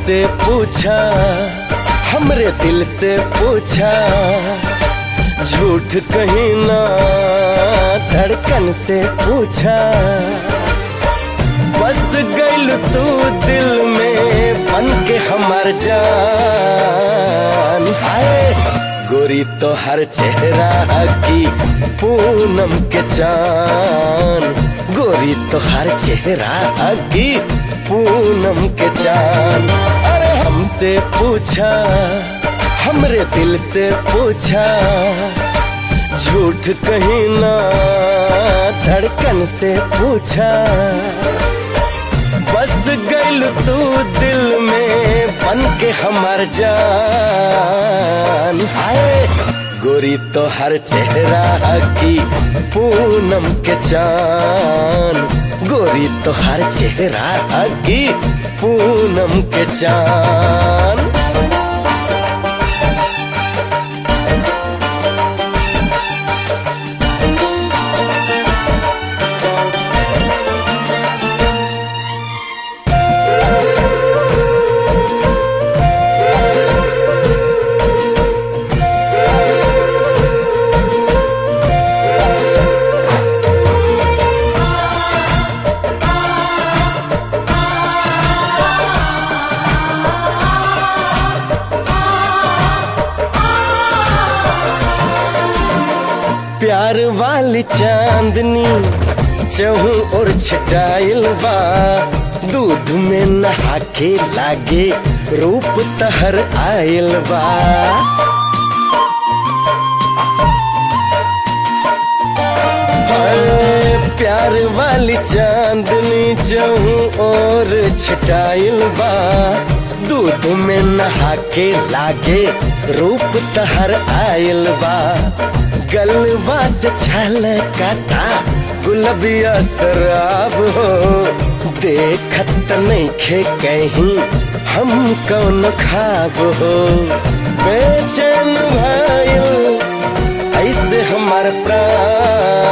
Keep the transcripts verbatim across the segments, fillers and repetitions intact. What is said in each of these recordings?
हमसे पूछा, हमरे दिल से पूछा, झूठ कहीं ना धड़कन से पूछा। बस गइल तू दिल में बन के हमार जान। हाय गोरी तो हर चेहरा की पूनम के चान, गोरी तो हर चेहरा की पूनम के चान। अरे हमसे पूछा, हमरे दिल से पूछा, झूठ कहीं ना धड़कन से पूछा। बस गइल तू दिल में बन के हमार जान। हाय गोरी तो हर चेहरा की पूनम के चान, गोरी तो हर चेहरा की पूनम के चान। प्यार वाली चांदनी चहु और छटाइल बा, दूध में नहा के लागे रूप तहर आइल बा। प्यार वाली चांदनी चहु और छटाइल बा, दूध में नहा के लागे रूप तहर आइल बा। गलवा से छलकता गुलबिया शराब हो, देखत त नइखे कहीं हम कौन ख्वाब हो। बेचैन भइल ऐसे हमार प्राण,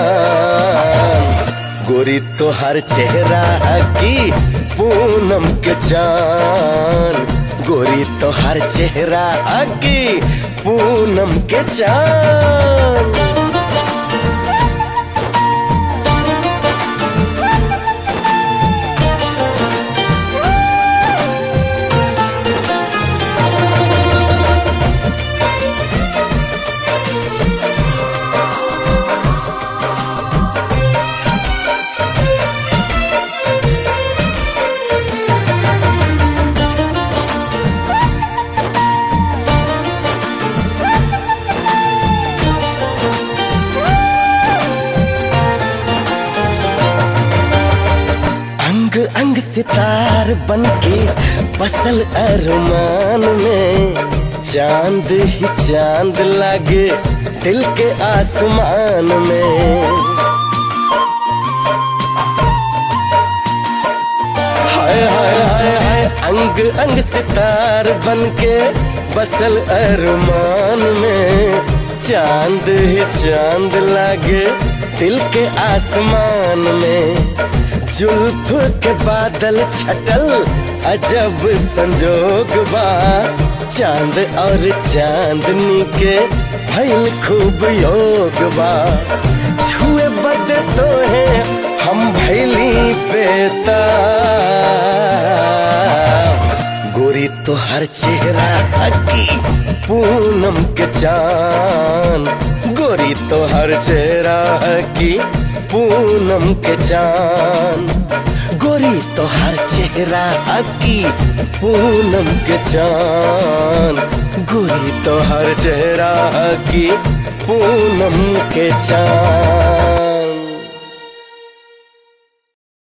गोरी तो हर चेहरा की पूनम के चान, गोरी तो हर चेहरा की पूनम के चान। अंग सितार बनके बसल अरमान में, चांद ही चांद लागे दिल के आसमान में। हाय हाय हाय हाय अंग अंग सितार बनके बसल अरमान में, चांद ही चांद लागे दिल के आसमान में। जुल्फ के बादल छटल अजब संजोग बा, चांद और चांदनी के भइल खूब योग बा। छुए बद तो है हम भइली बेताब, गोरी तो हर चेहरा की पूनम के चान, गोरी तो हर चेहरा की पूनम के चान, गोरी तो हर चेहरा की पूनम के चान, गोरी तो हर चेहरा की पूनम के चान।